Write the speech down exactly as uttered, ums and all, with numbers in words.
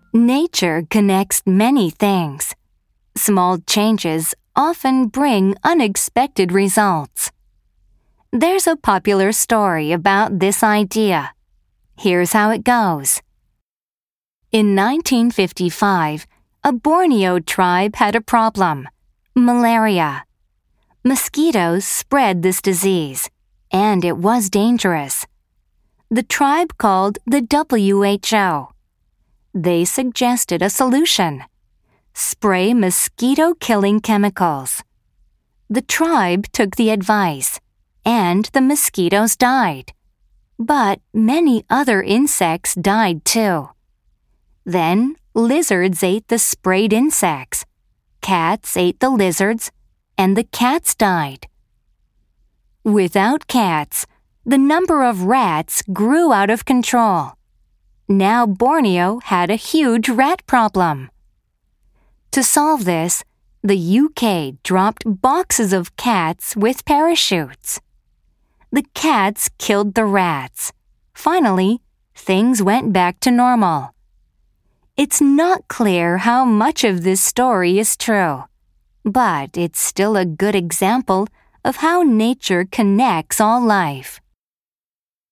Nature connects many things. Small changes often bring unexpected results. There's a popular story about this idea. Here's how it goes. In nineteen fifty-five, a Borneo tribe had a problem: malaria. Mosquitoes spread this disease, and it was dangerous. The tribe called the W H O. They suggested a solution: spray mosquito-killing chemicals. The tribe took the advice, and the mosquitoes died. But many other insects died too. Then lizards ate the sprayed insects. Cats ate the lizards, and the cats died. Without cats, the number of rats grew out of control. Now Borneo had a huge rat problem. To solve this, the U K dropped boxes of cats with parachutes. The cats killed the rats. Finally, things went back to normal. It's not clear how much of this story is true, but it's still a good example of how nature connects all life.